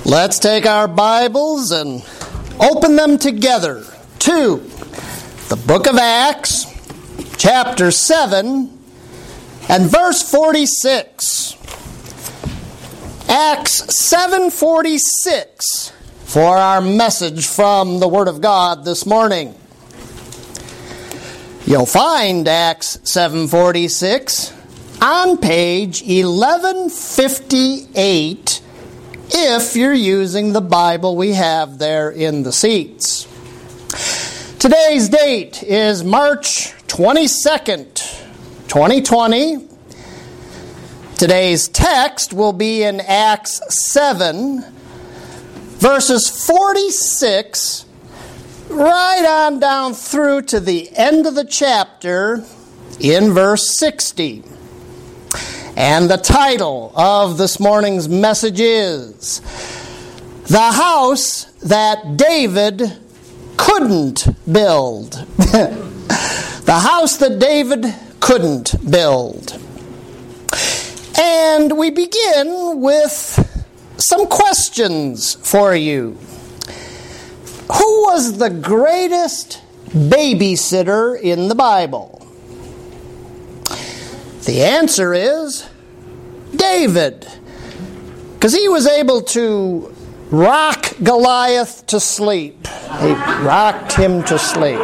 Let's take our Bibles and open them together to the book of Acts, chapter 7, and verse 46. Acts 7:46 for our message from the Word of God this morning. You'll find Acts 7:46 on page 1158 if you're using the Bible we have there in the seats. Today's date is March 22nd, 2020. Today's text will be in Acts 7, verses 46, right on down through to the end of the chapter in verse 60. And the title of this morning's message is The House That David Couldn't Build. The house that David couldn't build. And we begin with some questions for you. Who was the greatest babysitter in the Bible? The answer is David, because he was able to rock Goliath to sleep. He rocked him to sleep.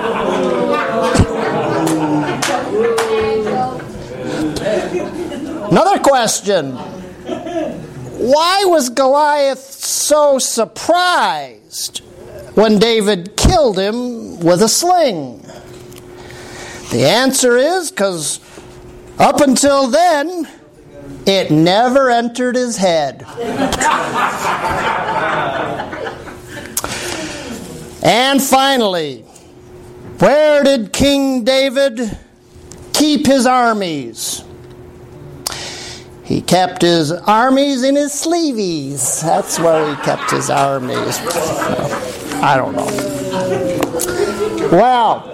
Another question. Why was Goliath so surprised when David killed him with a sling? The answer is because up until then, it never entered his head. And finally, where did King David keep his armies? He kept his armies in his sleeveys. That's where he kept his armies. I don't know. Well,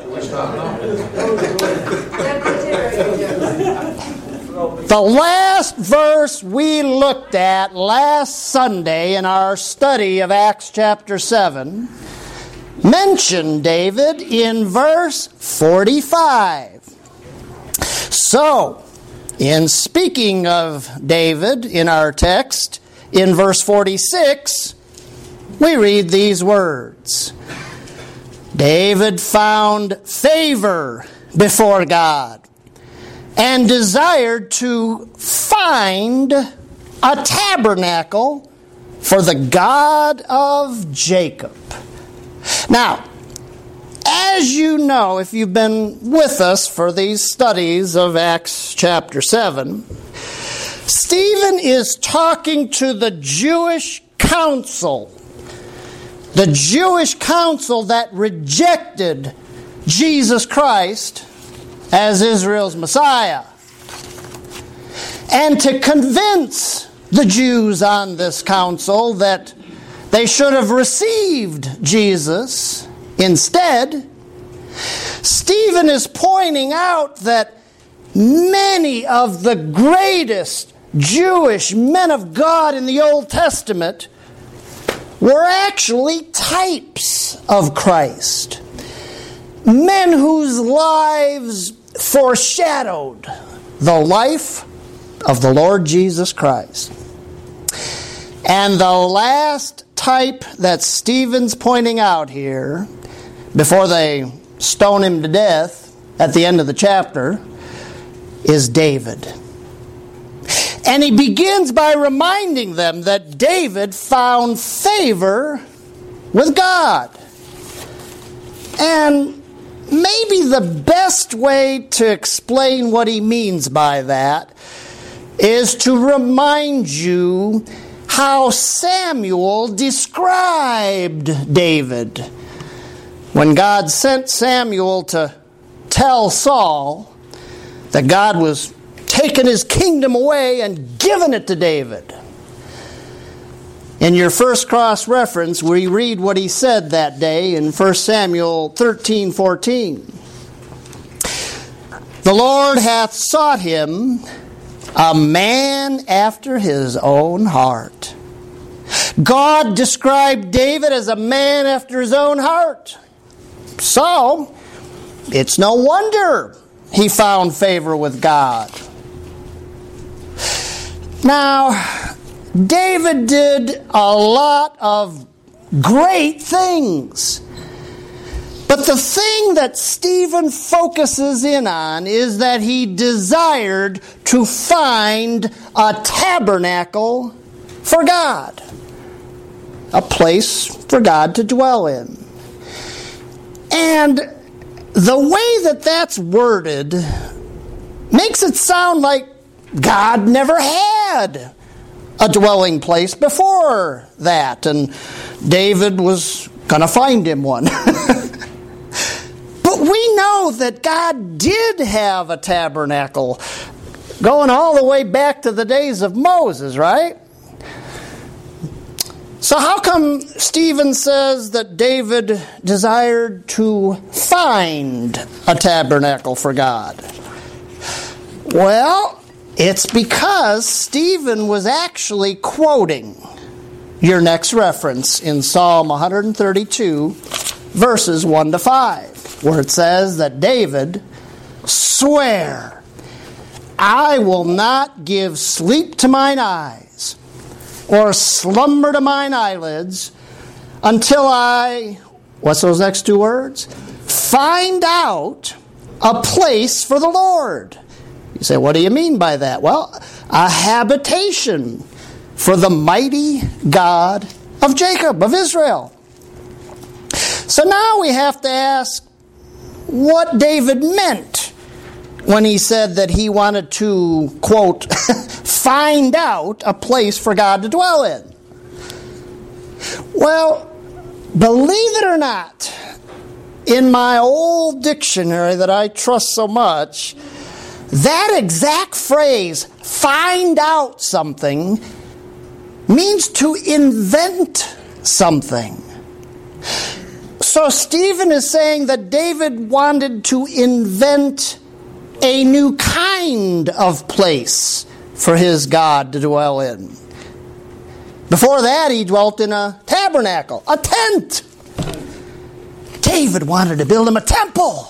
the last verse we looked at last Sunday in our study of Acts chapter 7 mentioned David in verse 45. So, in speaking of David in our text, in verse 46, we read these words. David found favor before God and desired to find a tabernacle for the God of Jacob. Now, as you know, if you've been with us for these studies of Acts chapter 7, Stephen is talking to the Jewish council. The Jewish council that rejected Jesus Christ as Israel's Messiah. And to convince the Jews on this council that they should have received Jesus instead, Stephen is pointing out that many of the greatest Jewish men of God in the Old Testament were actually types of Christ. Men whose lives foreshadowed the life of the Lord Jesus Christ. And the last type that Stephen's pointing out here, before they stone him to death at the end of the chapter, is David. And he begins by reminding them that David found favor with God. And maybe the best way to explain what he means by that is to remind you how Samuel described David. When God sent Samuel to tell Saul that God was taking his kingdom away and giving it to David. In your first cross-reference, we read what he said that day in 1 Samuel 13:14. The Lord hath sought him, a man after his own heart, God described David as a man after his own heart. So, it's no wonder he found favor with God. Now, David did a lot of great things. But the thing that Stephen focuses in on is that he desired to find a tabernacle for God. A place for God to dwell in. And the way that that's worded makes it sound like God never had a dwelling place before that, and David was going to find him one. But we know that God did have a tabernacle going all the way back to the days of Moses, right? So how come Stephen says that David desired to find a tabernacle for God? Well, it's because Stephen was actually quoting your next reference in Psalm 132, verses 1 to 5, where it says that David sware, I will not give sleep to mine eyes, or slumber to mine eyelids, until I, what's those next two words? Find out a place for the Lord. You say, what do you mean by that? Well, a habitation for the mighty God of Jacob, of Israel. So now we have to ask what David meant when he said that he wanted to, quote, find out a place for God to dwell in. Well, believe it or not, in my old dictionary that I trust so much, that exact phrase, find out something, means to invent something. So Stephen is saying that David wanted to invent a new kind of place for his God to dwell in. Before that, he dwelt in a tabernacle, a tent. David wanted to build him a temple.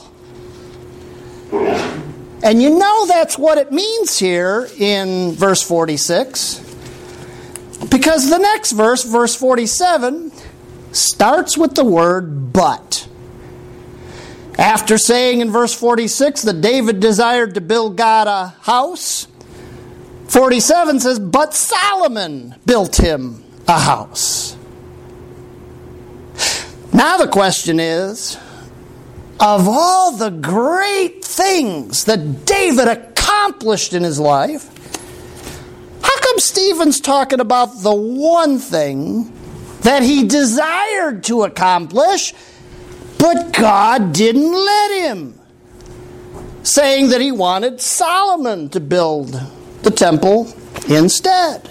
And you know that's what it means here in verse 46. Because the next verse, verse 47, starts with the word but. After saying in verse 46 that David desired to build God a house, 47 says, but Solomon built him a house. Now the question is, of all the great things that David accomplished in his life, how come Stephen's talking about the one thing that he desired to accomplish, but God didn't let him? Saying that he wanted Solomon to build the temple instead.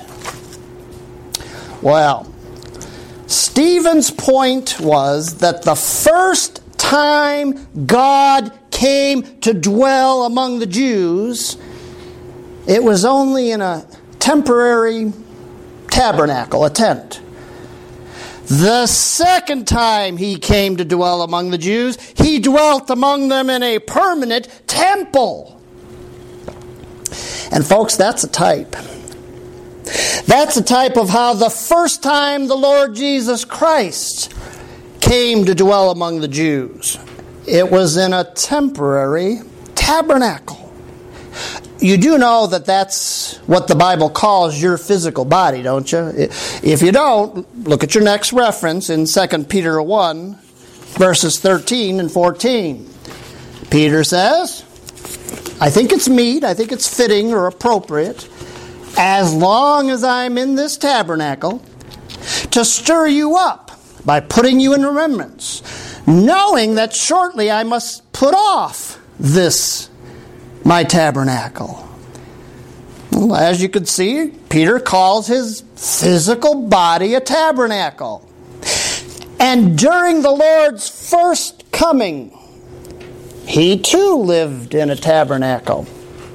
Well, Stephen's point was that the first time God came to dwell among the Jews, it was only in a temporary tabernacle, a tent. The second time he came to dwell among the Jews, he dwelt among them in a permanent temple. And folks, that's a type. That's a type of how the first time the Lord Jesus Christ came to dwell among the Jews, it was in a temporary tabernacle. You do know that that's what the Bible calls your physical body, don't you? If you don't, look at your next reference in 2 Peter 1, verses 13 and 14. Peter says, I think it's meet, I think it's fitting or appropriate, as long as I'm in this tabernacle, to stir you up by putting you in remembrance, knowing that shortly I must put off this my tabernacle. Well, as you can see, Peter calls his physical body a tabernacle. And during the Lord's first coming, he too lived in a tabernacle.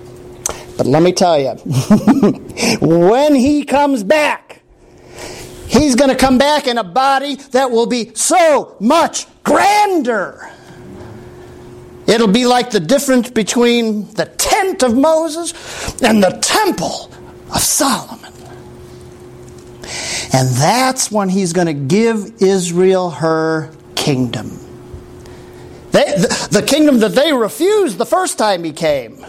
But let me tell you, when he comes back, He's going to come back in a body that will be so much grander. It'll be like the difference between the tent of Moses and the temple of Solomon. And that's when he's going to give Israel her kingdom. The kingdom that they refused the first time he came.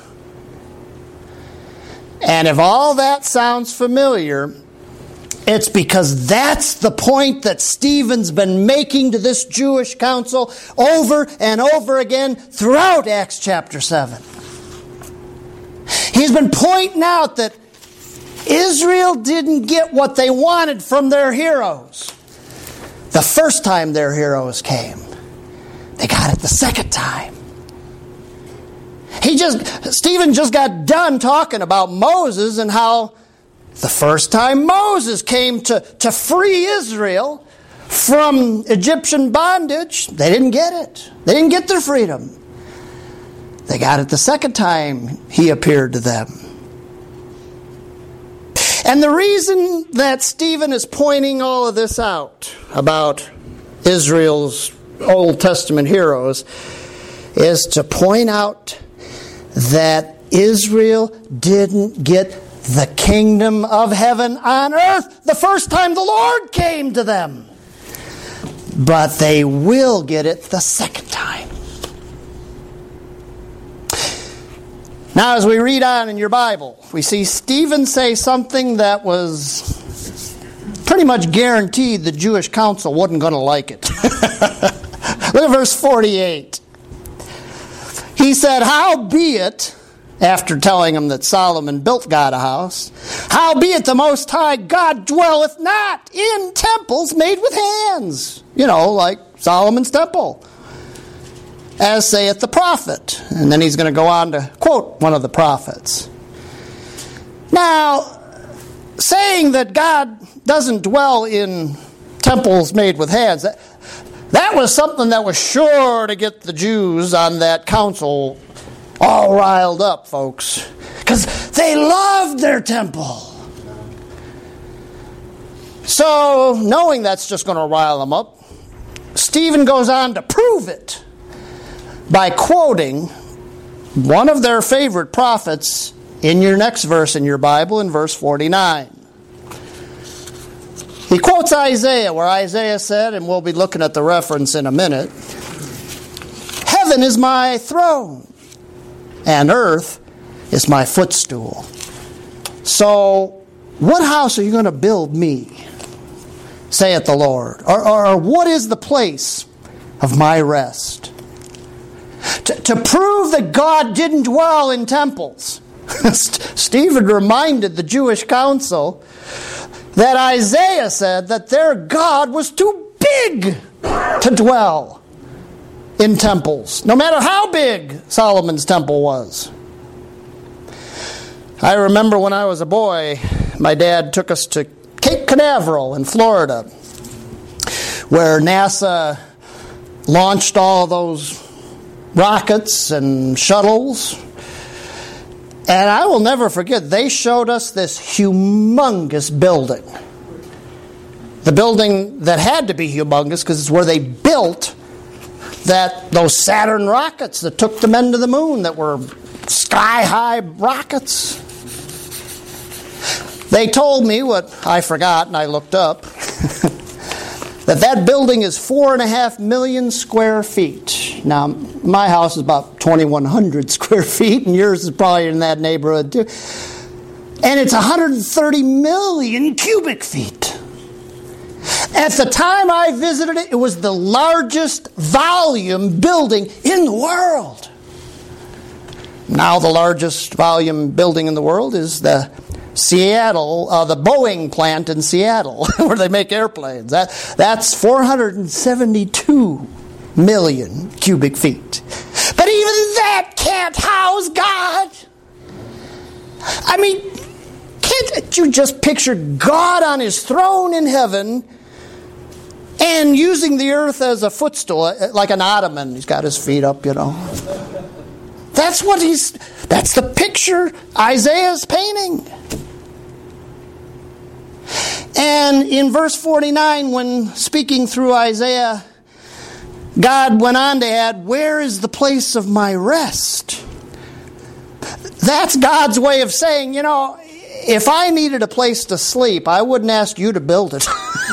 And if all that sounds familiar, it's because that's the point that Stephen's been making to this Jewish council over and over again throughout Acts chapter 7. He's been pointing out that Israel didn't get what they wanted from their heroes the first time their heroes came. They got it the second time. Stephen just got done talking about Moses and how the first time Moses came to free Israel from Egyptian bondage, they didn't get it. They didn't get their freedom. They got it the second time he appeared to them. And the reason that Stephen is pointing all of this out about Israel's Old Testament heroes is to point out that Israel didn't get the kingdom of heaven on earth the first time the Lord came to them. But they will get it the second time. Now, as we read on in your Bible, we see Stephen say something that was pretty much guaranteed the Jewish council wasn't going to like it. Look at verse 48. He said, "Howbeit," after telling him that Solomon built God a house, "howbeit the Most High God dwelleth not in temples made with hands." You know, like Solomon's temple. "As saith the prophet." And then he's going to go on to quote one of the prophets. Now, saying that God doesn't dwell in temples made with hands, that was something that was sure to get the Jews on that council all riled up, folks. Because they loved their temple. So, knowing that's just going to rile them up, Stephen goes on to prove it by quoting one of their favorite prophets in your next verse in your Bible, in verse 49. He quotes Isaiah, where Isaiah said, and we'll be looking at the reference in a minute, "Heaven is my throne, and earth is my footstool. So, what house are you going to build me, saith the Lord? Or what is the place of my rest?" To prove that God didn't dwell in temples, Stephen reminded the Jewish council that Isaiah said that their God was too big to dwell in temples, no matter how big Solomon's temple was. I remember when I was a boy, my dad took us to Cape Canaveral in Florida, where NASA launched all those rockets and shuttles. And I will never forget, they showed us this humongous building. The building that had to be humongous because it's where they built those Saturn rockets that took the men to the moon, that were sky-high rockets. They told me what I forgot and I looked up, that building is 4.5 million square feet. Now, my house is about 2,100 square feet, and yours is probably in that neighborhood too. And it's 130 million cubic feet. At the time I visited it, it was the largest volume building in the world. Now the largest volume building in the world is the Boeing plant in Seattle, where they make airplanes. That's 472 million cubic feet. But even that can't house God. I mean, can't you just picture God on his throne in heaven and using the earth as a footstool, like an ottoman? He's got his feet up, you know. That's the picture Isaiah's painting. And in verse 49, when speaking through Isaiah, God went on to add, where is the place of my rest? That's God's way of saying, if I needed a place to sleep, I wouldn't ask you to build it.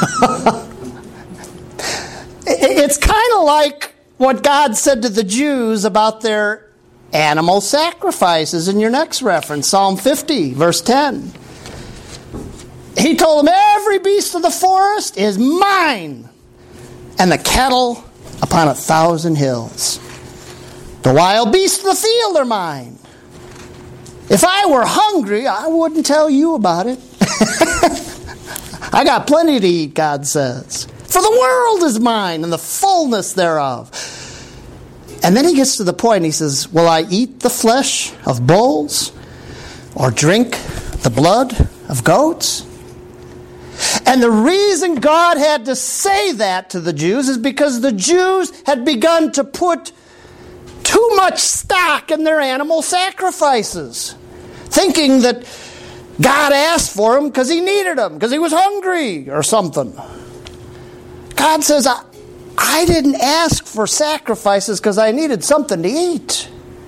It's kind of like what God said to the Jews about their animal sacrifices in your next reference, Psalm 50, verse 10. He told them, every beast of the forest is mine, and the cattle upon 1,000 hills. The wild beasts of the field are mine. If I were hungry, I wouldn't tell you about it. I got plenty to eat, God says. For the world is mine and the fullness thereof. And then he gets to the point, he says, will I eat the flesh of bulls or drink the blood of goats? And the reason God had to say that to the Jews is because the Jews had begun to put too much stock in their animal sacrifices, thinking that God asked for them because he needed them, because he was hungry or something. God says, I didn't ask for sacrifices because I needed something to eat.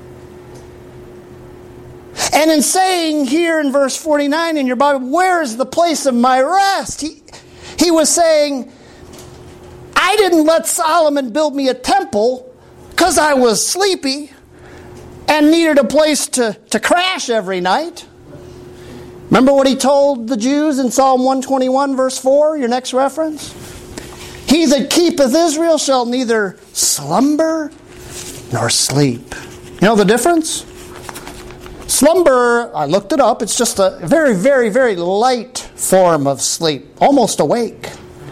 And in saying here in verse 49 in your Bible, where is the place of my rest? He was saying, I didn't let Solomon build me a temple because I was sleepy and needed a place to crash every night. Remember what he told the Jews in Psalm 121 verse 4, your next reference? He that keepeth Israel shall neither slumber nor sleep. You know the difference? Slumber, I looked it up, it's just a very, very, very light form of sleep, almost awake.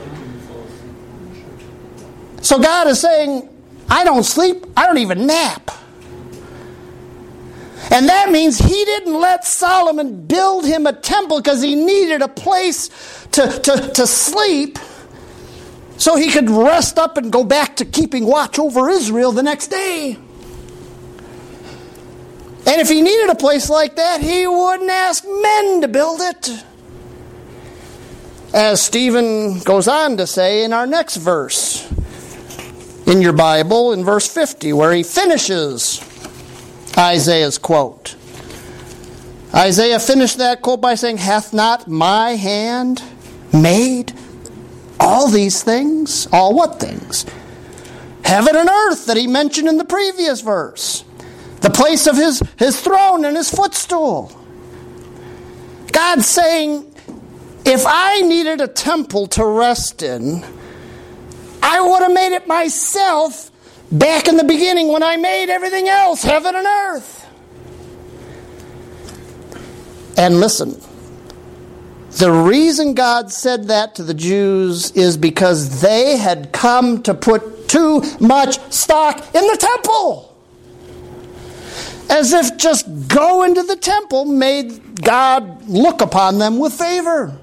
So God is saying, I don't sleep, I don't even nap. And that means he didn't let Solomon build him a temple because he needed a place to sleep so he could rest up and go back to keeping watch over Israel the next day. And if he needed a place like that, he wouldn't ask men to build it. As Stephen goes on to say in our next verse in your Bible, in verse 50, where he finishes Isaiah's quote. Isaiah finished that quote by saying, hath not my hand made all these things? All what things? Heaven and earth that he mentioned in the previous verse. The place of his throne and his footstool. God's saying, if I needed a temple to rest in, I would have made it myself back in the beginning when I made everything else, heaven and earth. And listen, the reason God said that to the Jews is because they had come to put too much stock in the temple. As if just going to the temple made God look upon them with favor.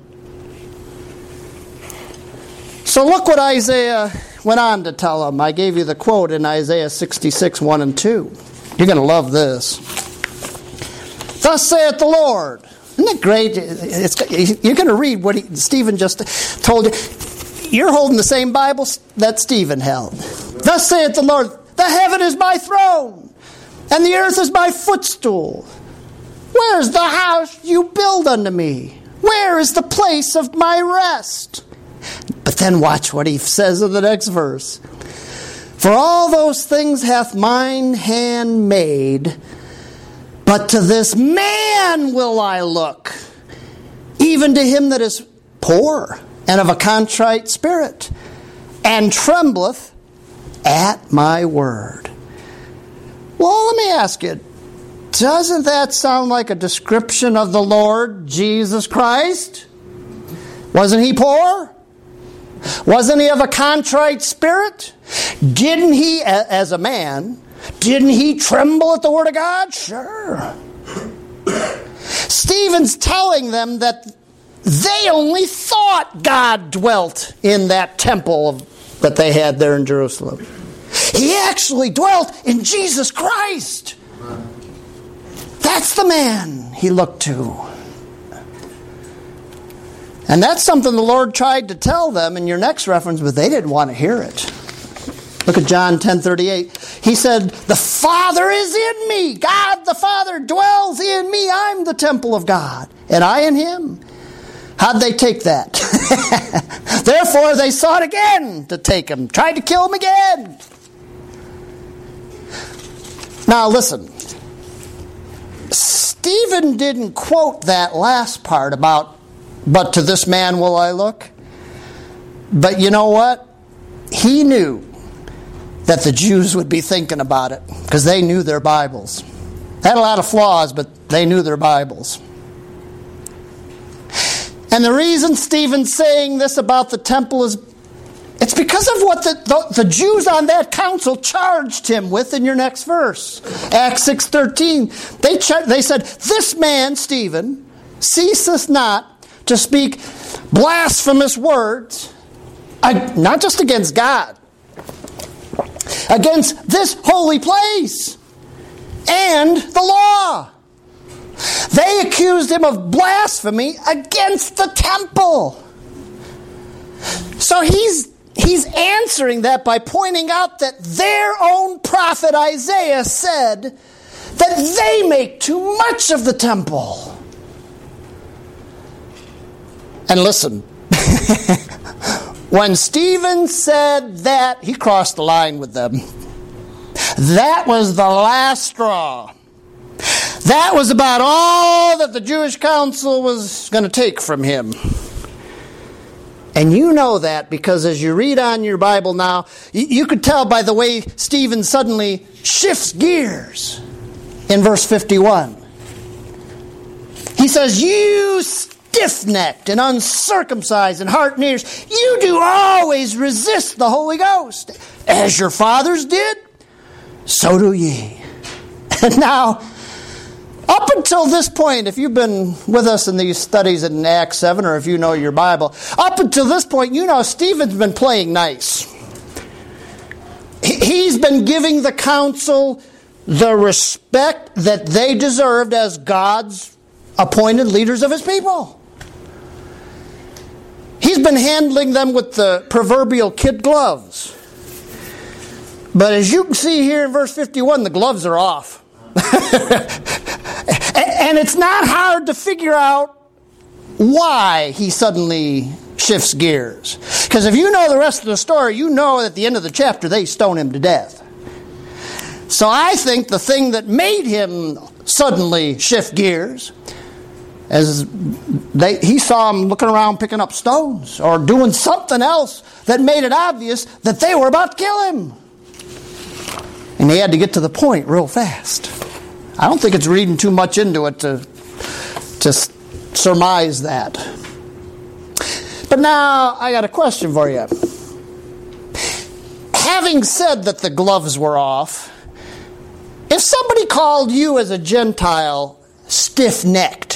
So look what Isaiah went on to tell them. I gave you the quote in Isaiah 66, 1 and 2. You're going to love this. Thus saith the Lord. Isn't it great? You're going to read what Stephen just told you. You're holding the same Bible that Stephen held. Thus saith the Lord, the heaven is my throne, and the earth is my footstool. Where is the house you build unto me? Where is the place of my rest? But then watch what he says in the next verse. For all those things hath mine hand made, but to this man will I look, even to him that is poor and of a contrite spirit, and trembleth at my word. Well, let me ask you, doesn't that sound like a description of the Lord Jesus Christ? Wasn't he poor? Wasn't he of a contrite spirit? Didn't he, as a man, didn't he tremble at the word of God? Sure. Stephen's telling them that they only thought God dwelt in that temple that they had there in Jerusalem. He actually dwelt in Jesus Christ. That's the man he looked to. And that's something the Lord tried to tell them in your next reference, but they didn't want to hear it. Look at John 10:38. He said, the Father is in me. God the Father dwells in me. I'm the temple of God, and I in him. How'd they take that? Therefore, they sought again to take him. Tried to kill him again. Now, listen. Stephen didn't quote that last part about, but to this man will I look. But you know what? He knew that the Jews would be thinking about it because they knew their Bibles. Had a lot of flaws, but they knew their Bibles. And the reason Stephen's saying this about the temple is it's because of what the Jews on that council charged him with in your next verse. Acts 6:13. They said, this man, Stephen, ceaseth not to speak blasphemous words, not just against God, against this holy place and the law. They accused him of blasphemy against the temple. So he's answering that by pointing out that their own prophet Isaiah said that they make too much of the temple. And listen, when Stephen said that, he crossed the line with them. That was the last straw. That was about all that the Jewish council was going to take from him. And you know that because as you read on your Bible now, you could tell by the way Stephen suddenly shifts gears in verse 51. He says, you stiff-necked and uncircumcised in heart and ears, you do always resist the Holy Ghost. As your fathers did, so do ye. And now, up until this point, if you've been with us in these studies in Acts 7, or if you know your Bible, up until this point, you know Stephen's been playing nice. He's been giving the council the respect that they deserved as God's appointed leaders of his people. He's been handling them with the proverbial kid gloves. But as you can see here in verse 51, the gloves are off. And it's not hard to figure out why he suddenly shifts gears. Because if you know the rest of the story, you know at the end of the chapter they stone him to death. So I think the thing that made him suddenly shift gears as he saw him looking around picking up stones or doing something else that made it obvious that they were about to kill him. And he had to get to the point real fast. I don't think it's reading too much into it to surmise that. But now I got a question for you. Having said that the gloves were off, if somebody called you as a Gentile stiff-necked,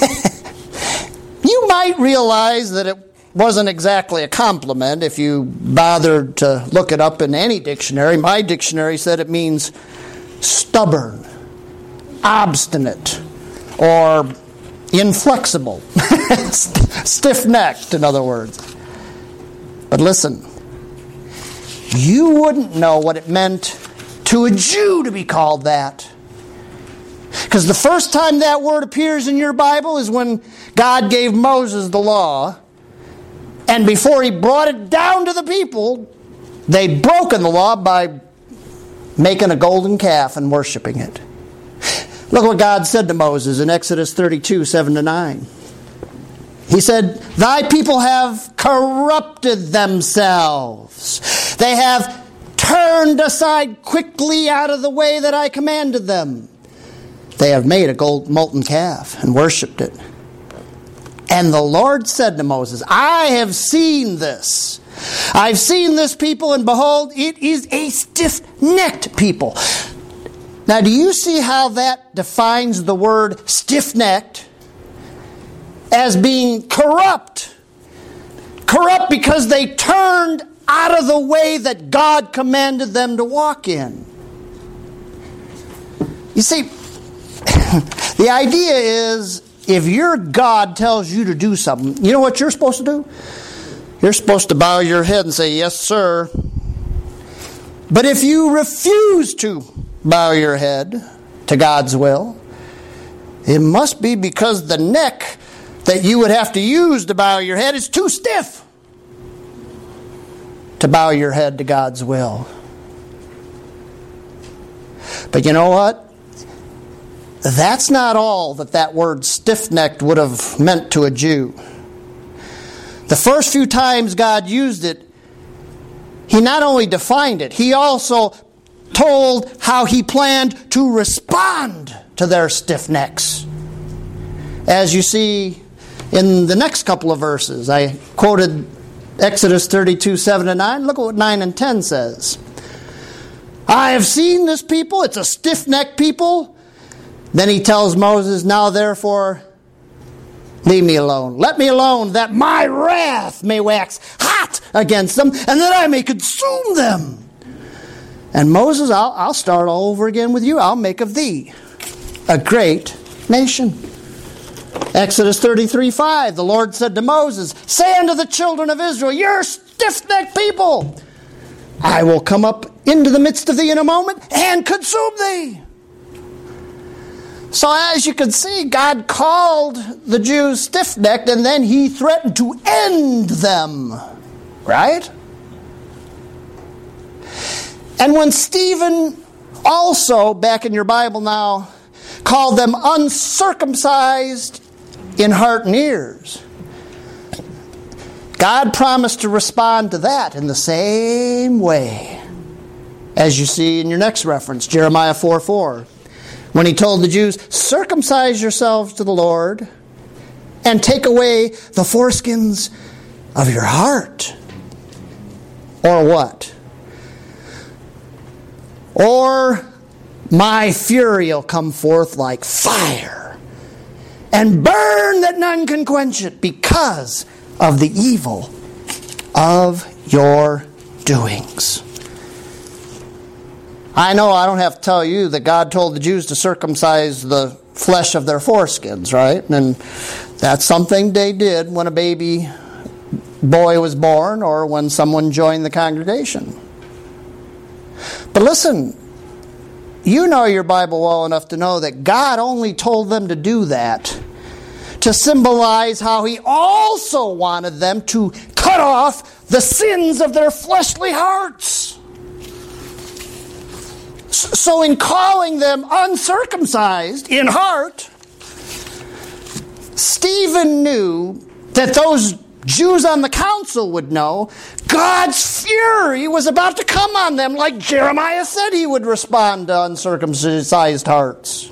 you might realize that it wasn't exactly a compliment if you bothered to look it up in any dictionary. My dictionary said it means stubborn, obstinate, or inflexible. Stiff-necked, in other words. But listen, you wouldn't know what it meant to a Jew to be called that. Because the first time that word appears in your Bible is when God gave Moses the law. And before he brought it down to the people, they'd broken the law by making a golden calf and worshiping it. Look what God said to Moses in Exodus 32, 7-9. He said, thy people have corrupted themselves. They have turned aside quickly out of the way that I commanded them. They have made a molten calf and worshipped it. And the Lord said to Moses, I have seen this. I've seen this people, and behold, it is a stiff-necked people. Now, do you see how that defines the word stiff-necked as being corrupt? Corrupt because they turned out of the way that God commanded them to walk in. You see, the idea is if your God tells you to do something, you know what you're supposed to do? You're supposed to bow your head and say, yes, sir. But if you refuse to bow your head to God's will, it must be because the neck that you would have to use to bow your head is too stiff to bow your head to God's will. But you know what? That's not all that word stiff-necked would have meant to a Jew. The first few times God used it, He not only defined it, He also told how He planned to respond to their stiff necks. As you see in the next couple of verses, I quoted Exodus 32, 7-9. Look at what 9 and 10 says. I have seen this people. It's a stiff-necked people. Then He tells Moses, now therefore, leave me alone. Let me alone, that my wrath may wax hot against them, and that I may consume them. And Moses, I'll start all over again with you. I'll make of thee a great nation. Exodus 33:5, the Lord said to Moses, say unto the children of Israel, you're stiff-necked people. I will come up into the midst of thee in a moment and consume thee. So as you can see, God called the Jews stiff-necked, and then He threatened to end them. Right? And when Stephen also, back in your Bible now, called them uncircumcised in heart and ears, God promised to respond to that in the same way. As you see in your next reference, Jeremiah 4:4. When He told the Jews, circumcise yourselves to the Lord and take away the foreskins of your heart. Or what? Or my fury will come forth like fire and burn that none can quench it because of the evil of your doings. I know I don't have to tell you that God told the Jews to circumcise the flesh of their foreskins, right? And that's something they did when a baby boy was born or when someone joined the congregation. But listen, you know your Bible well enough to know that God only told them to do that to symbolize how He also wanted them to cut off the sins of their fleshly hearts. So in calling them uncircumcised in heart, Stephen knew that those Jews on the council would know God's fury was about to come on them, like Jeremiah said He would respond to uncircumcised hearts.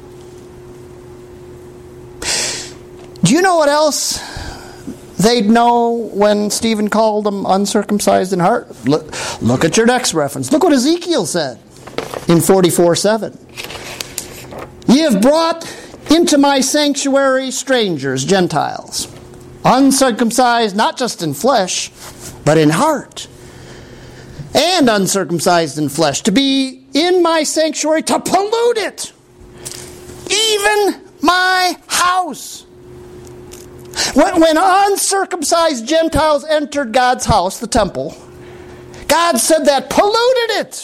Do you know what else they'd know when Stephen called them uncircumcised in heart? Look at your next reference. Look what Ezekiel said in 44:7. Ye have brought into my sanctuary strangers, Gentiles, uncircumcised not just in flesh, but in heart, and uncircumcised in flesh, to be in my sanctuary, to pollute it, even my house. When uncircumcised Gentiles entered God's house, the temple, God said that polluted it.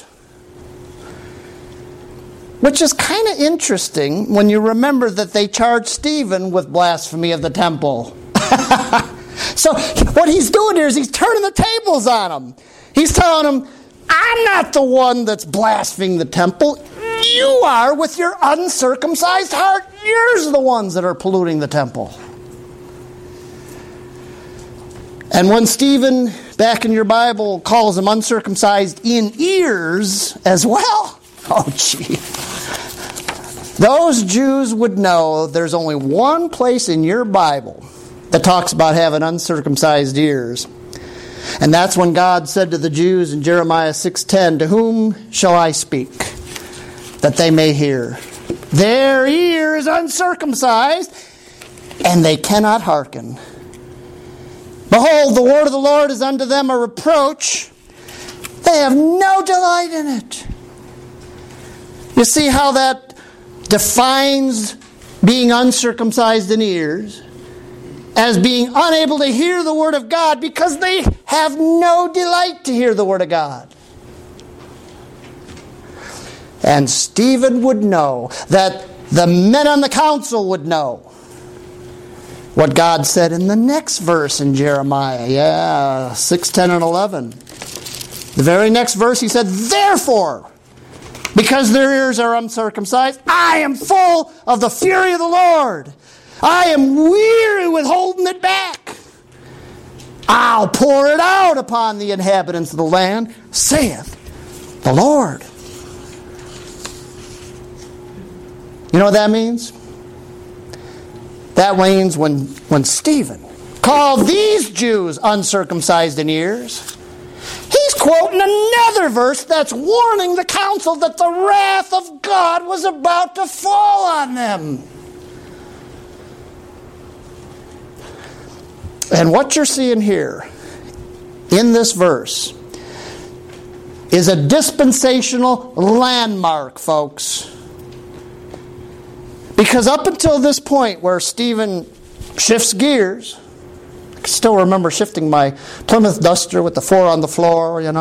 Which is kind of interesting when you remember that they charged Stephen with blasphemy of the temple. So what he's doing here is he's turning the tables on them. He's telling them, I'm not the one that's blaspheming the temple. You are with your uncircumcised heart. You're the ones that are polluting the temple. And when Stephen, back in your Bible, calls them uncircumcised in ears as well, oh gee, those Jews would know there's only one place in your Bible that talks about having uncircumcised ears. And that's when God said to the Jews in Jeremiah 6:10, to whom shall I speak, that they may hear? Their ear is uncircumcised, and they cannot hearken. Behold, the word of the Lord is unto them a reproach. They have no delight in it. You see how that defines being uncircumcised in ears, as being unable to hear the word of God because they have no delight to hear the word of God. And Stephen would know, that the men on the council would know what God said in the next verse in Jeremiah. 6, 10, and 11. The very next verse he said, "Therefore, because their ears are uncircumcised, I am full of the fury of the Lord. I am weary with holding it back. I'll pour it out upon the inhabitants of the land, saith the Lord." You know what that means? That means when Stephen called these Jews uncircumcised in ears, he's quoting another verse that's warning the council that the wrath of God was about to fall on them. And what you're seeing here in this verse is a dispensational landmark, folks. Because up until this point where Stephen shifts gears, I can still remember shifting my Plymouth Duster with the 4 on the floor, and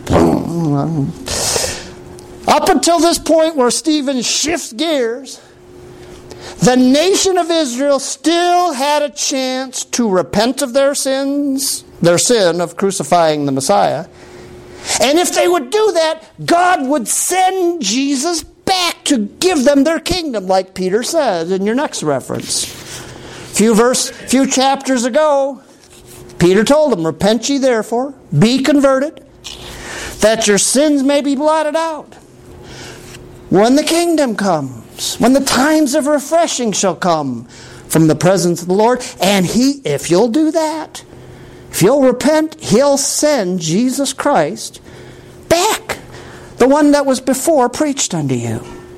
up until this point where Stephen shifts gears, the nation of Israel still had a chance to repent of their sins, their sin of crucifying the Messiah. And if they would do that, God would send Jesus back to give them their kingdom, like Peter says in your next reference. Few chapters ago, Peter told them, "Repent ye therefore, be converted, that your sins may be blotted out. When the kingdom comes, when the times of refreshing shall come from the presence of the Lord, and if you'll do that, if you'll repent, He'll send Jesus Christ back, the one that was before preached unto you."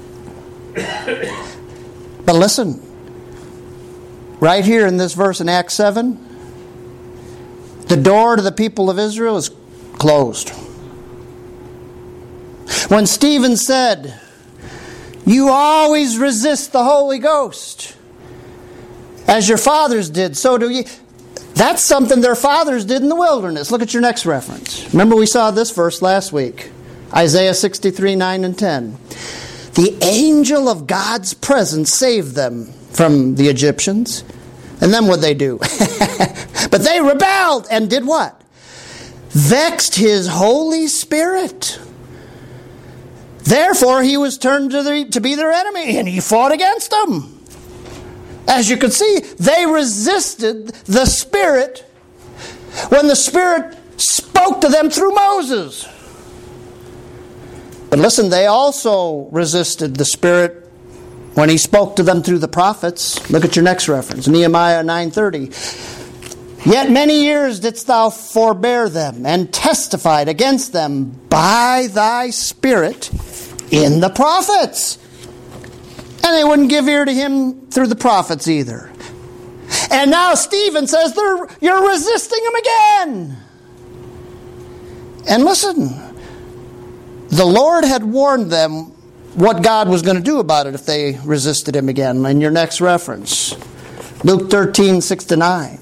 But listen, right here in this verse in Acts 7, the door to the people of Israel is closed. When Stephen said, "You always resist the Holy Ghost, as your fathers did, so do ye." That's something their fathers did in the wilderness. Look at your next reference. Remember we saw this verse last week. Isaiah 63, 9 and 10. The angel of God's presence saved them from the Egyptians. And then what'd they do? But they rebelled and did what? Vexed His Holy Spirit. Therefore He was turned to be their enemy, and He fought against them. As you can see, they resisted the Spirit when the Spirit spoke to them through Moses. But listen, they also resisted the Spirit when He spoke to them through the prophets. Look at your next reference, Nehemiah 9:30. "Yet many years didst thou forbear them, and testified against them by thy Spirit in the prophets." And they wouldn't give ear to Him through the prophets either. And now Stephen says, you're resisting Him again. And listen, the Lord had warned them what God was going to do about it if they resisted Him again. In your next reference, Luke 13, 6 to 9.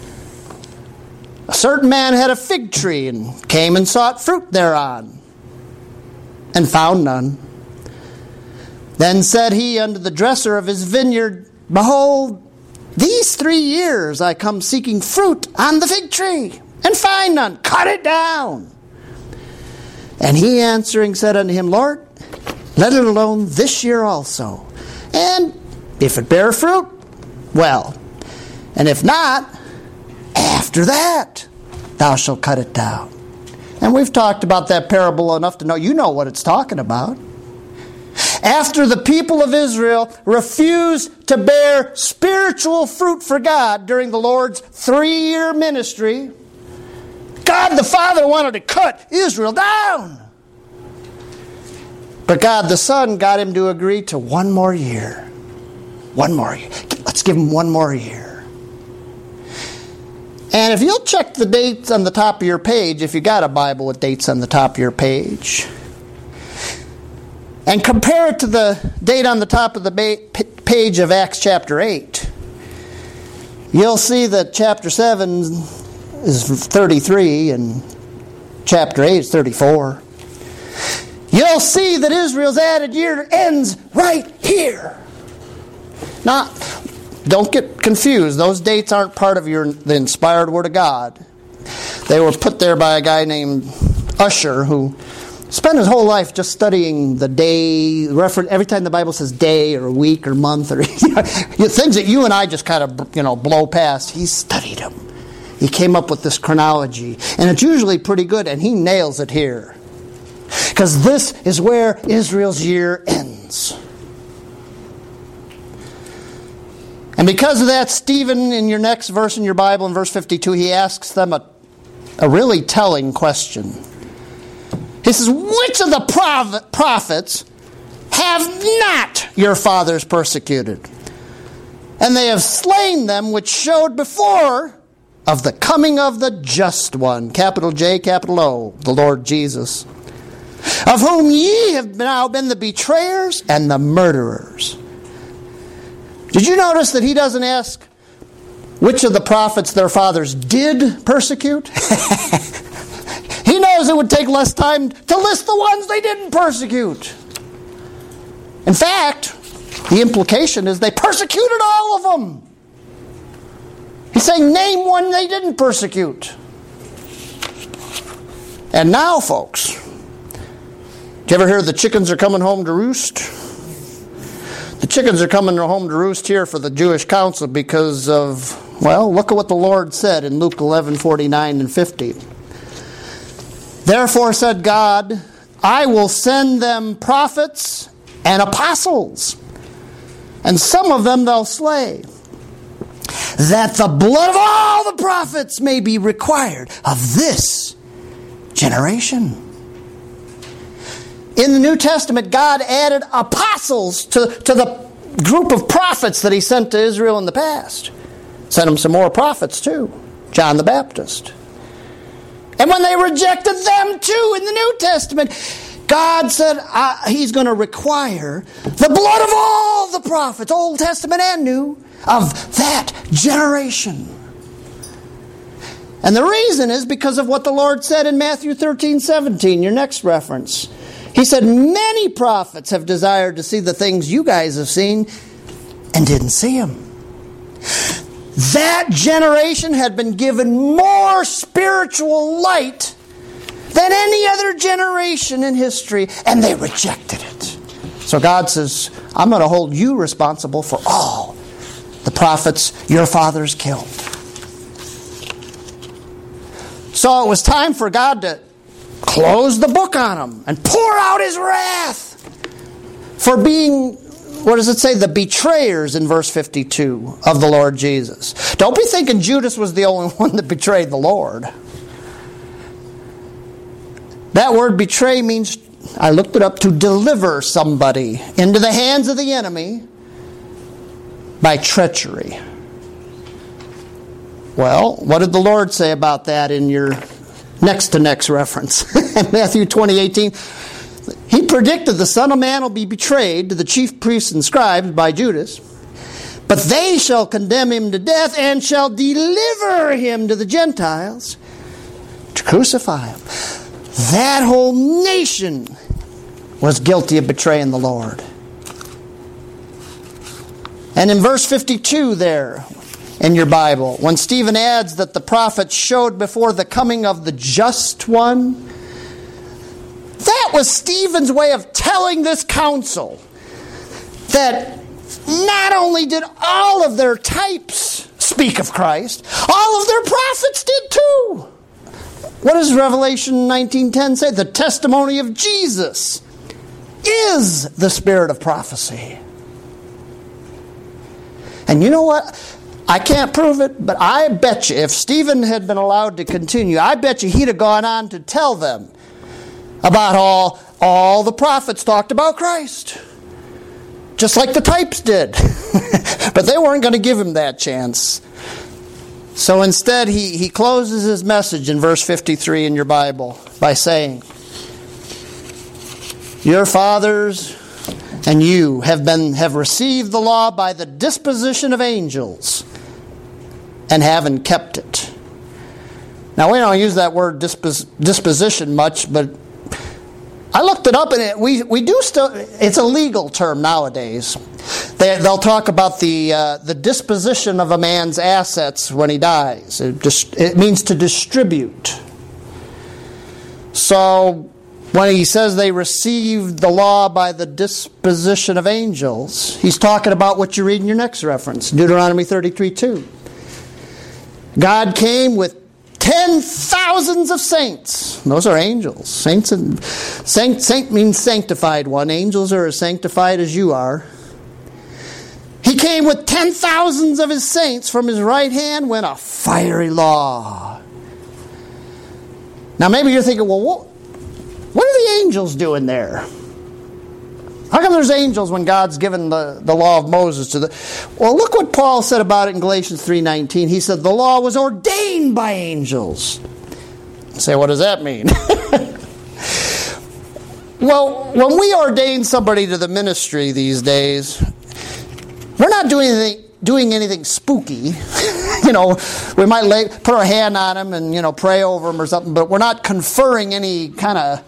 "A certain man had a fig tree, and came and sought fruit thereon, and found none. Then said he unto the dresser of his vineyard, Behold, these 3 years I come seeking fruit on the fig tree, and find none. Cut it down. And he answering said unto him, Lord, let it alone this year also. And if it bear fruit, well. And if not, after that thou shalt cut it down. And we've talked about that parable enough to know you know what it's talking about. After the people of Israel refused to bear spiritual fruit for God during the Lord's 3-year ministry, God the Father wanted to cut Israel down. But God the Son got him to agree to 1 more year. 1 more year. Let's give him 1 more year. And if you'll check the dates on the top of your page, if you got a Bible with dates on the top of your page, and compare it to the date on the top of the page of Acts chapter 8, you'll see that chapter 7 is 33 and chapter 8 is 34. You'll see that Israel's added year ends right here. Now, don't get confused. Those dates aren't part of the inspired Word of God. They were put there by a guy named Ussher who spent his whole life just studying the day, every time the Bible says day or week or month or things that you and I just kind of blow past. He studied them. He came up with this chronology, and it's usually pretty good, and he nails it here. Because this is where Israel's year ends. And because of that, Stephen, in your next verse in your Bible, in verse 52, he asks them a really telling question. He says, which of the prophets have not your fathers persecuted? And they have slain them which showed before of the coming of the just one, capital J, capital O, the Lord Jesus, of whom ye have now been the betrayers and the murderers. Did you notice that he doesn't ask which of the prophets their fathers did persecute? He knows it would take less time to list the ones they didn't persecute. In fact, the implication is they persecuted all of them. He's saying, name one they didn't persecute. And now, folks, did you ever hear the chickens are coming home to roost? The chickens are coming home to roost here for the Jewish council because of, well, look at what the Lord said in Luke 11:49 and 50. Therefore said God, I will send them prophets and apostles, and some of them they'll slay, that the blood of all the prophets may be required of this generation. In the New Testament, God added apostles to the group of prophets that he sent to Israel in the past. Sent them some more prophets too. John the Baptist. And when they rejected them too in the New Testament, God said he's going to require the blood of all the prophets, Old Testament and New, of that generation. And the reason is because of what the Lord said in Matthew 13:17, your next reference. He said, many prophets have desired to see the things you guys have seen and didn't see them. That generation had been given more spiritual light than any other generation in history, and they rejected it. So God says, I'm going to hold you responsible for all the prophets your fathers killed. So it was time for God to close the book on them and pour out his wrath for being, what does it say, the betrayers in verse 52 of the Lord Jesus. Don't be thinking Judas was the only one that betrayed the Lord. That word betray means, I looked it up, to deliver somebody into the hands of the enemy by treachery. Well, what did the Lord say about that in your next to next reference? Matthew 20:18. He predicted the Son of Man will be betrayed to the chief priests and scribes by Judas, but they shall condemn him to death and shall deliver him to the Gentiles to crucify him. That whole nation was guilty of betraying the Lord. And in verse 52 there in your Bible, when Stephen adds that the prophets showed before the coming of the just one, that was Stephen's way of telling this council that not only did all of their types speak of Christ, all of their prophets did too. What does Revelation 19:10 say? The testimony of Jesus is the spirit of prophecy. And you know what? I can't prove it, but I bet you if Stephen had been allowed to continue, I bet you he'd have gone on to tell them about all the prophets talked about Christ. Just like the types did. But they weren't going to give him that chance. So instead, he closes his message in verse 53 in your Bible by saying, Your fathers and you have received the law by the disposition of angels and haven't kept it. Now, we don't use that word disposition much, but I looked it up, and we do still. It's a legal term nowadays. They'll talk about the disposition of a man's assets when he dies. It means to distribute. So when he says they received the law by the disposition of angels, he's talking about what you read in your next reference, Deuteronomy 33:2. God came with 10,000s of saints. Those are angels. Saint means sanctified one. Angels are as sanctified as you are. He came with 10,000s of his saints. From his right hand went a fiery law. Now maybe you're thinking, well, what are the angels doing there? How come there's angels when God's given the law of Moses to the... Well, look what Paul said about it in Galatians 3:19. He said the law was ordained by angels. You say, what does that mean? Well, when we ordain somebody to the ministry these days, we're not doing anything spooky. We might put our hand on them and, pray over them or something, but we're not conferring any kind of...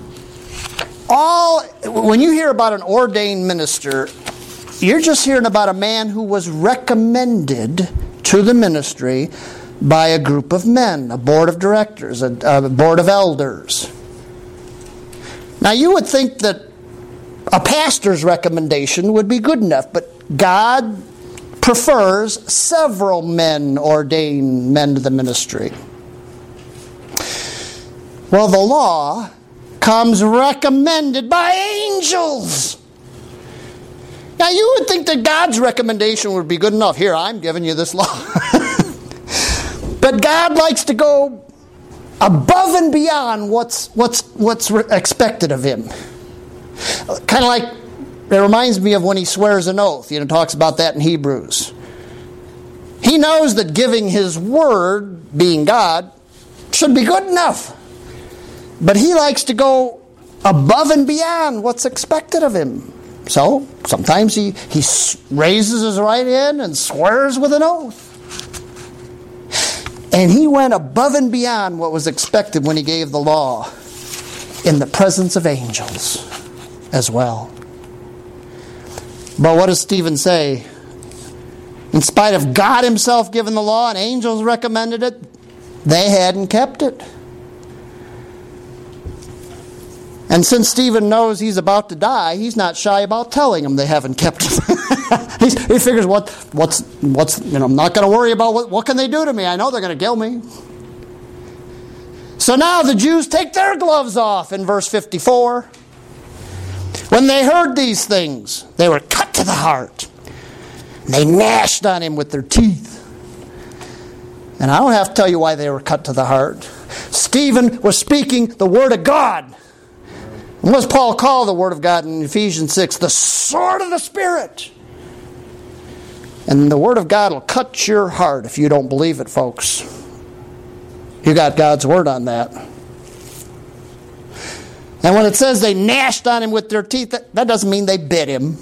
When you hear about an ordained minister, you're just hearing about a man who was recommended to the ministry by a group of men, a board of directors, a board of elders. Now, you would think that a pastor's recommendation would be good enough, but God prefers several ordained men to the ministry. Well, the law comes recommended by angels. Now, you would think that God's recommendation would be good enough. Here, I'm giving you this law. But God likes to go above and beyond what's expected of him. Kind of like, it reminds me of when he swears an oath. Talks about that in Hebrews. He knows that giving his word, being God, should be good enough. But he likes to go above and beyond what's expected of him. So, sometimes he raises his right hand and swears with an oath. And he went above and beyond what was expected when he gave the law in the presence of angels as well. But what does Stephen say? In spite of God himself giving the law and angels recommended it, they hadn't kept it. And since Stephen knows he's about to die, he's not shy about telling them they haven't kept it. He figures, I'm not going to worry about what can they do to me. I know they're going to kill me. So now the Jews take their gloves off in verse 54. When they heard these things, they were cut to the heart. They gnashed on him with their teeth. And I don't have to tell you why they were cut to the heart. Stephen was speaking the word of God. What does Paul call the Word of God in Ephesians 6? The sword of the Spirit. And the Word of God will cut your heart if you don't believe it, folks. You got God's Word on that. And when it says they gnashed on him with their teeth, that doesn't mean they bit him.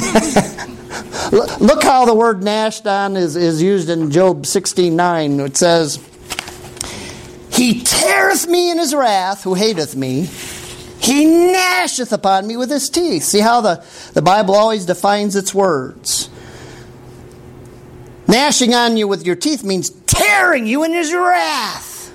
Look how the word gnashed on is used in Job 16:9. It says, He teareth me in his wrath, who hateth me. He gnasheth upon me with his teeth. See how the Bible always defines its words. Gnashing on you with your teeth means tearing you in his wrath.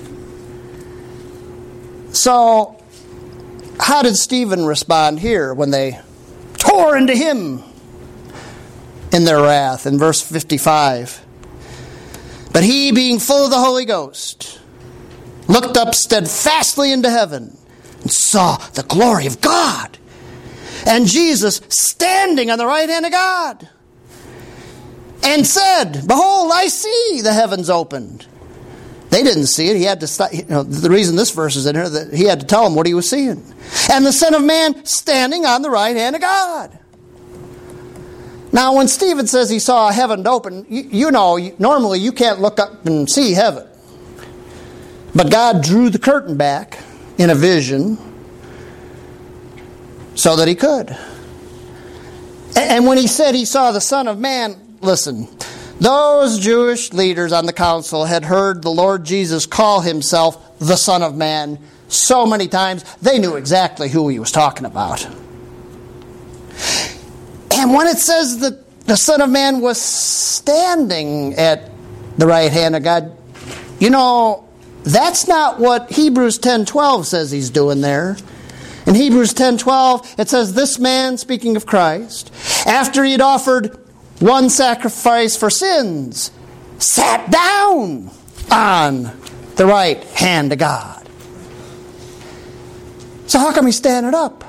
So, how did Stephen respond here when they tore into him in their wrath? In verse 55. But he, being full of the Holy Ghost, looked up steadfastly into heaven, and saw the glory of God, and Jesus standing on the right hand of God, and said, Behold, I see the heavens opened. They didn't see it. He had to stop. The reason this verse is in here, that he had to tell them what he was seeing. And the Son of Man standing on the right hand of God. Now, when Stephen says he saw heaven open, normally you can't look up and see heaven. But God drew the curtain back in a vision. so that he could. And when he said he saw the Son of Man, listen, those Jewish leaders on the council had heard the Lord Jesus call himself the Son of Man so many times, they knew exactly who he was talking about. And when it says that the Son of Man was standing at the right hand of God, you know, that's not what Hebrews 10:12 says he's doing there. In Hebrews 10:12, it says, this man, speaking of Christ, after he had offered one sacrifice for sins, sat down on the right hand of God. So how come he's standing up?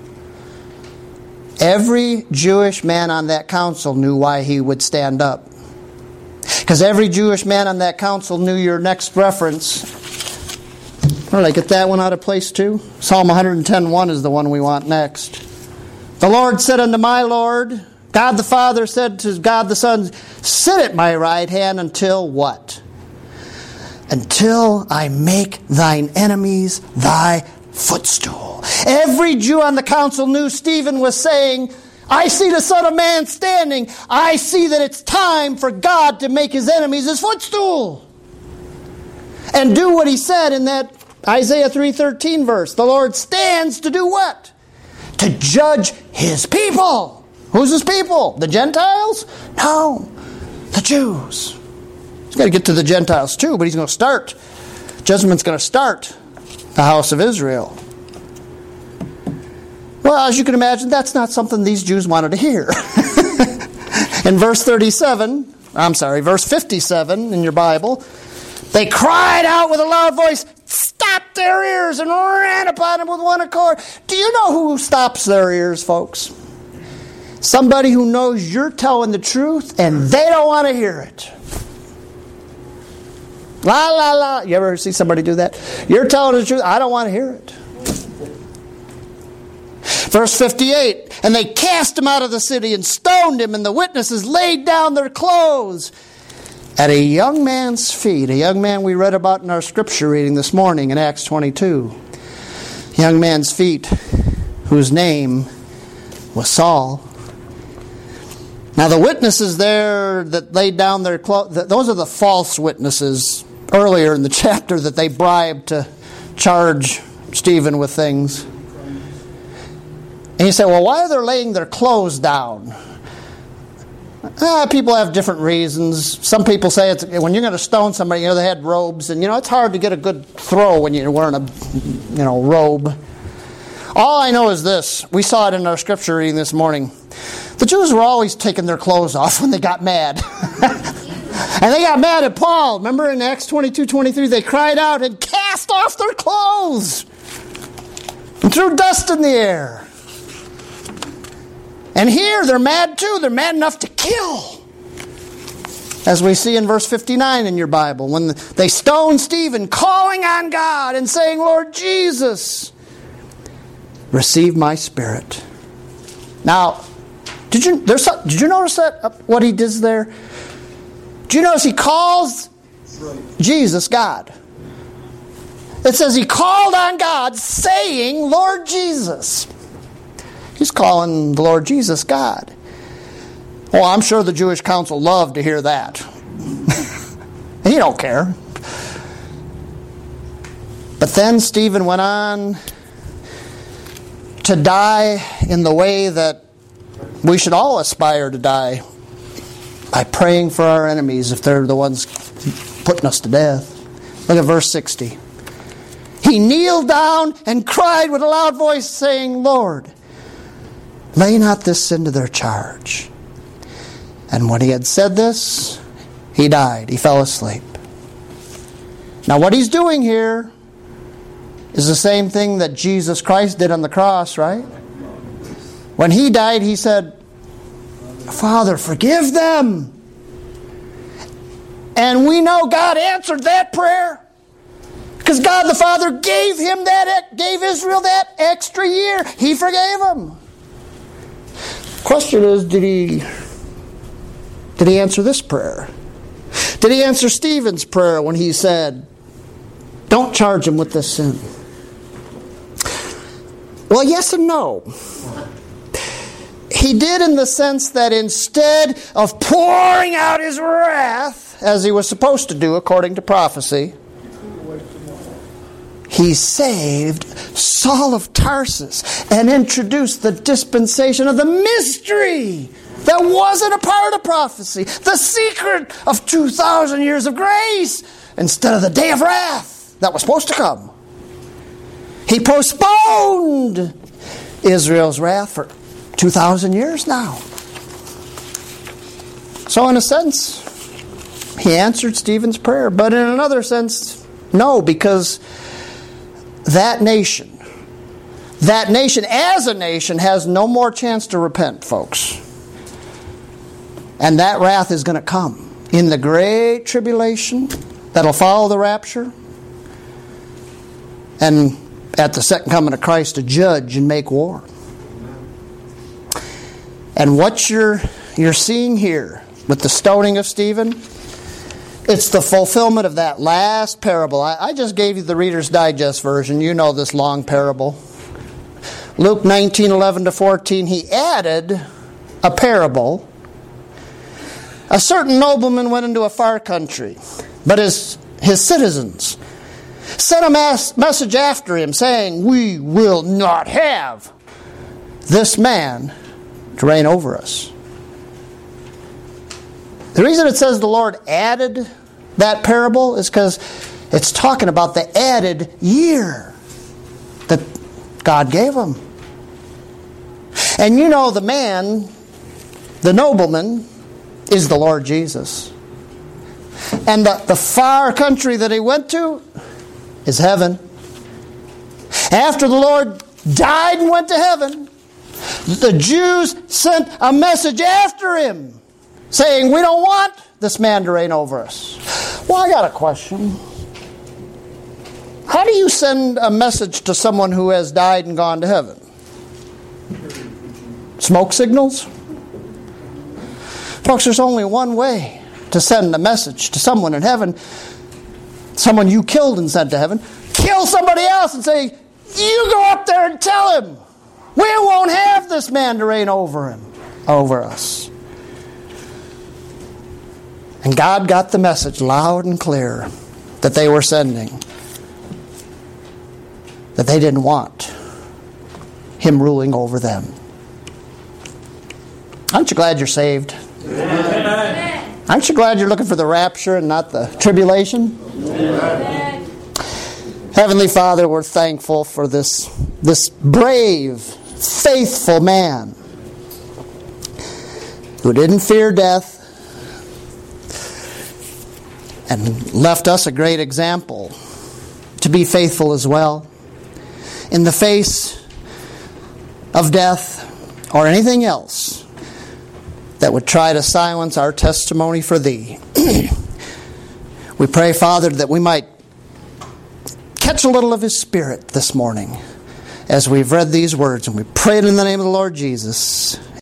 Every Jewish man on that council knew why he would stand up. Because every Jewish man on that council knew your next reference. Where did I get that one out of place too? Psalm 110:1 is the one we want next. The Lord said unto my Lord, God the Father said to God the Son, sit at my right hand until what? Until I make thine enemies thy footstool. Every Jew on the council knew Stephen was saying, I see the Son of Man standing. I see that it's time for God to make his enemies his footstool. And do what he said in that Isaiah 3:13 verse. The Lord stands to do what? To judge his people. Who's his people? The Gentiles? No, the Jews. He's got to get to the Gentiles too, but he's going to start. Judgment's going to start the house of Israel. Well, as you can imagine, that's not something these Jews wanted to hear. In verse 57 in your Bible, they cried out with a loud voice, stopped their ears, and ran upon him with one accord. Do you know who stops their ears, folks? Somebody who knows you're telling the truth and they don't want to hear it. La, la, la. You ever see somebody do that? You're telling the truth. I don't want to hear it. Verse 58, and they cast him out of the city and stoned him, and the witnesses laid down their clothes at a young man's feet. A young man we read about in our scripture reading this morning in Acts 22. A young man's feet, whose name was Saul. Now the witnesses there that laid down their clothes, those are the false witnesses earlier in the chapter that they bribed to charge Stephen with things. And you say, well, why are they laying their clothes down? People have different reasons. Some people say it's when you're going to stone somebody, they had robes, and it's hard to get a good throw when you're wearing a robe. All I know is this. We saw it in our scripture reading this morning. The Jews were always taking their clothes off when they got mad. And they got mad at Paul. Remember in Acts 22:23, they cried out and cast off their clothes and threw dust in the air. And here they're mad too. They're mad enough to kill. As we see in verse 59 in your Bible, when they stoned Stephen, calling on God and saying, Lord Jesus, receive my spirit. Now, did you notice that what he does there? Do you notice he calls Jesus God? It says he called on God saying, Lord Jesus. He's calling the Lord Jesus God. Oh, I'm sure the Jewish council loved to hear that. He don't care. But then Stephen went on to die in the way that we should all aspire to die, by praying for our enemies if they're the ones putting us to death. Look at verse 60. He kneeled down and cried with a loud voice, saying, Lord, lay not this sin to their charge. And when he had said this, he died. He fell asleep. Now what he's doing here is the same thing that Jesus Christ did on the cross, right? When he died, he said, Father, forgive them. And we know God answered that prayer. Because God the Father gave Israel that extra year. He forgave them. Question is, did he answer this prayer? Did he answer Stephen's prayer when he said, don't charge him with this sin? Well, yes and no. He did in the sense that instead of pouring out his wrath, as he was supposed to do according to prophecy, he saved Saul of Tarsus and introduced the dispensation of the mystery that wasn't a part of prophecy, the secret of 2,000 years of grace instead of the day of wrath that was supposed to come. He postponed Israel's wrath for 2,000 years now. So in a sense, he answered Stephen's prayer. But in another sense, no, because that nation as a nation has no more chance to repent, folks. And that wrath is going to come in the great tribulation that'll follow the rapture, and at the second coming of Christ to judge and make war. And what you're seeing here with the stoning of Stephen, it's the fulfillment of that last parable. I just gave you the Reader's Digest version. You know this long parable. Luke 19:11-14, he added a parable. A certain nobleman went into a far country, but his citizens sent a message after him saying, "We will not have this man to reign over us." The reason it says the Lord added that parable is because it's talking about the added year that God gave him. And you know the man, the nobleman, is the Lord Jesus. And the far country that he went to is heaven. After the Lord died and went to heaven, the Jews sent a message after him saying, "We don't want this man to reign over us." Well, I got a question. How do you send a message to someone who has died and gone to heaven? Smoke signals? Folks, there's only one way to send a message to someone in heaven. Someone you killed and sent to heaven. Kill somebody else and say, "You go up there and tell him, we won't have this man to reign over us." And God got the message loud and clear that they were sending, that they didn't want him ruling over them. Aren't you glad you're saved? Amen. Aren't you glad you're looking for the rapture and not the tribulation? Amen. Heavenly Father, we're thankful for this brave, faithful man who didn't fear death and left us a great example to be faithful as well in the face of death or anything else that would try to silence our testimony for Thee. We pray, Father, that we might catch a little of His Spirit this morning as we've read these words, and we pray it in the name of the Lord Jesus.